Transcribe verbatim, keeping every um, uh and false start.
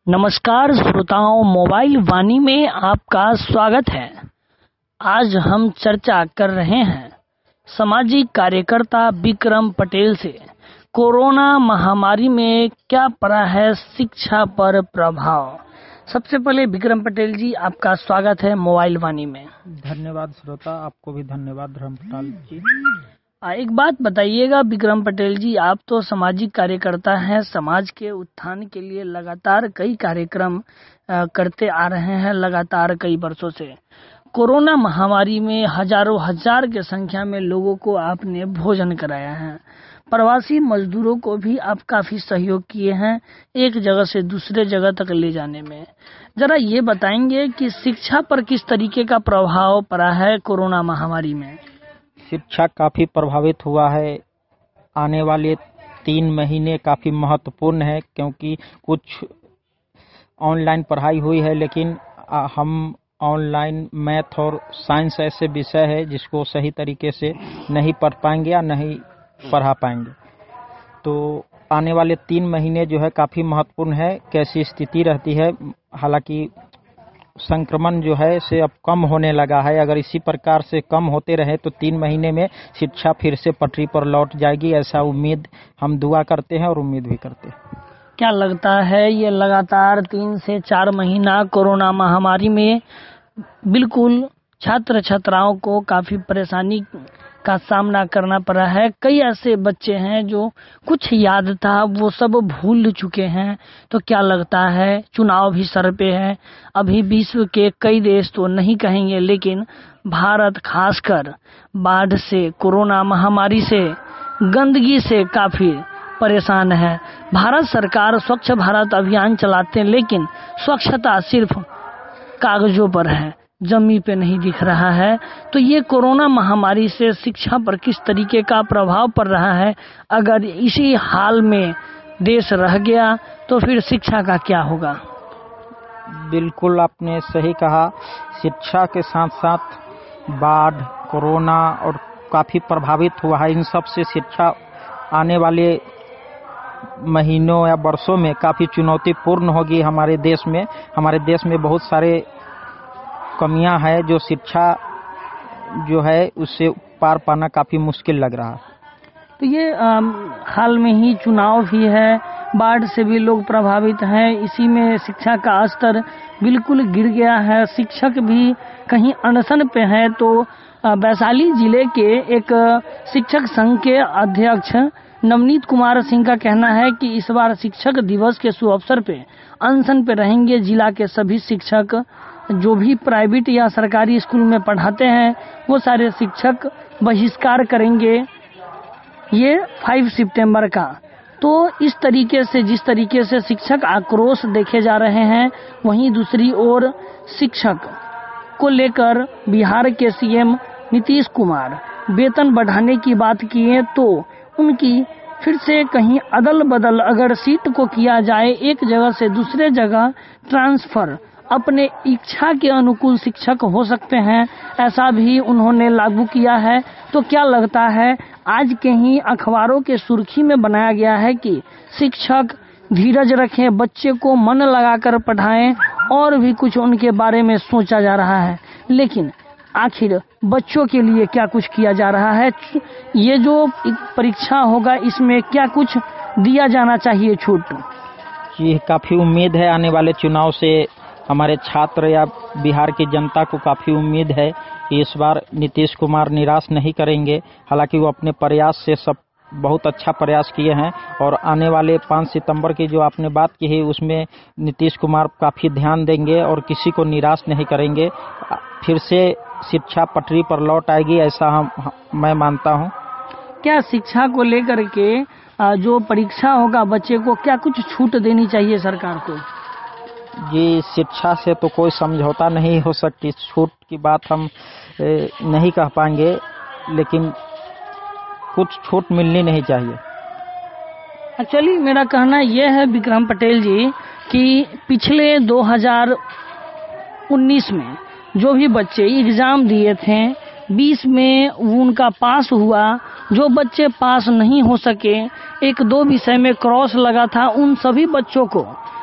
नमस्कार श्रोताओं, मोबाइल वाणी में आपका स्वागत है। आज हम चर्चा कर रहे हैं सामाजिक कार्यकर्ता विक्रम पटेल से। कोरोना महामारी में क्या पड़ा है शिक्षा पर प्रभाव। सबसे पहले विक्रम पटेल जी, आपका स्वागत है मोबाइल वाणी में। धन्यवाद श्रोता, आपको भी धन्यवाद धर्मपाल जी। एक बात बताइएगा विक्रम पटेल जी, आप तो सामाजिक कार्यकर्ता हैं, समाज के उत्थान के लिए लगातार कई कार्यक्रम करते आ रहे हैं लगातार कई वर्षों से। कोरोना महामारी में हजारों हजार की संख्या में लोगों को आपने भोजन कराया है। प्रवासी मजदूरों को भी आप काफी सहयोग किए हैं एक जगह से दूसरे जगह तक ले जाने में। जरा ये बताएंगे कि शिक्षा पर किस तरीके का प्रभाव पड़ा है कोरोना महामारी में। शिक्षा काफी प्रभावित हुआ है। आने वाले तीन महीने काफी महत्वपूर्ण है, क्योंकि कुछ ऑनलाइन पढ़ाई हुई है, लेकिन हम ऑनलाइन मैथ और साइंस ऐसे विषय है जिसको सही तरीके से नहीं पढ़ पाएंगे या नहीं पढ़ा पाएंगे। तो आने वाले तीन महीने जो है काफी महत्वपूर्ण है। कैसी स्थिति रहती है, हालांकि संक्रमण जो है से अब कम होने लगा है। अगर इसी प्रकार से कम होते रहे तो तीन महीने में शिक्षा फिर से पटरी पर लौट जाएगी, ऐसा उम्मीद हम दुआ करते हैं और उम्मीद भी करते हैं। क्या लगता है ये लगातार तीन से चार महीना कोरोना महामारी में बिल्कुल छात्र छात्राओं को काफी परेशानी का सामना करना पड़ा है। कई ऐसे बच्चे हैं जो कुछ याद था वो सब भूल चुके हैं। तो क्या लगता है, चुनाव भी सर पे है, अभी विश्व के कई देश तो नहीं कहेंगे लेकिन भारत खासकर बाढ़ से, कोरोना महामारी से, गंदगी से काफी परेशान है। भारत सरकार स्वच्छ भारत अभियान चलाते हैं, लेकिन स्वच्छता सिर्फ कागजों पर है, जमी पे नहीं दिख रहा है। तो ये कोरोना महामारी से शिक्षा पर किस तरीके का प्रभाव पड़ रहा है। अगर इसी हाल में देश रह गया तो फिर शिक्षा का क्या होगा। बिल्कुल आपने सही कहा। शिक्षा के साथ साथ बाढ़, कोरोना और काफी प्रभावित हुआ है। इन सब से शिक्षा आने वाले महीनों या वर्षों में काफी चुनौतीपूर्ण होगी हमारे देश में। हमारे देश में बहुत सारे कमियां हैं जो शिक्षा जो है उससे पार पाना काफी मुश्किल लग रहा है। तो ये आ, हाल में ही चुनाव भी है, बाढ़ से भी लोग प्रभावित हैं, इसी में शिक्षा का स्तर बिल्कुल गिर गया है, शिक्षक भी कहीं अनशन पे हैं। तो वैशाली जिले के एक शिक्षक संघ के अध्यक्ष नवनीत कुमार सिंह का कहना है कि इस बार शिक्षक दिवस के शुभ अवसर पे अनशन पे रहेंगे जिला के सभी शिक्षक। जो भी प्राइवेट या सरकारी स्कूल में पढ़ाते हैं वो सारे शिक्षक बहिष्कार करेंगे ये पाँच सितंबर का। तो इस तरीके से, जिस तरीके से शिक्षक आक्रोश देखे जा रहे हैं, वहीं दूसरी ओर शिक्षक को लेकर बिहार के सीएम नीतीश कुमार वेतन बढ़ाने की बात किए तो उनकी फिर से कहीं अदल बदल अगर सीट को किया जाए, एक जगह से दूसरे जगह ट्रांसफर, अपने इच्छा के अनुकूल शिक्षक हो सकते हैं, ऐसा भी उन्होंने लागू किया है। तो क्या लगता है, आज के ही अखबारों के सुर्खी में बनाया गया है कि शिक्षक धीरज रखें, बच्चे को मन लगाकर पढ़ाएं, और भी कुछ उनके बारे में सोचा जा रहा है। लेकिन आखिर बच्चों के लिए क्या कुछ किया जा रहा है। ये जो परीक्षा होगा इसमें क्या कुछ दिया जाना चाहिए छूट। ये काफी उम्मीद है आने वाले चुनाव से हमारे छात्र या बिहार की जनता को काफी उम्मीद है कि इस बार नीतीश कुमार निराश नहीं करेंगे। हालांकि वो अपने प्रयास से सब बहुत अच्छा प्रयास किए हैं, और आने वाले पाँच सितंबर की जो आपने बात की है उसमें नीतीश कुमार काफी ध्यान देंगे और किसी को निराश नहीं करेंगे। फिर से शिक्षा पटरी पर लौट आएगी, ऐसा हम मैं मानता हूँ। क्या शिक्षा को लेकर के जो परीक्षा होगा बच्चे को क्या कुछ छूट देनी चाहिए सरकार को। जी, शिक्षा से तो कोई समझौता नहीं हो सकती, छूट की बात हम नहीं कह पाएंगे, लेकिन कुछ छूट मिलनी नहीं चाहिए। एक्चुअली मेरा कहना यह है विक्रम पटेल जी कि पिछले दो हज़ार उन्नीस में जो भी बच्चे एग्जाम दिए थे, बीस में उनका पास हुआ, जो बच्चे पास नहीं हो सके, एक दो विषय में क्रॉस लगा था, उन सभी बच्चों को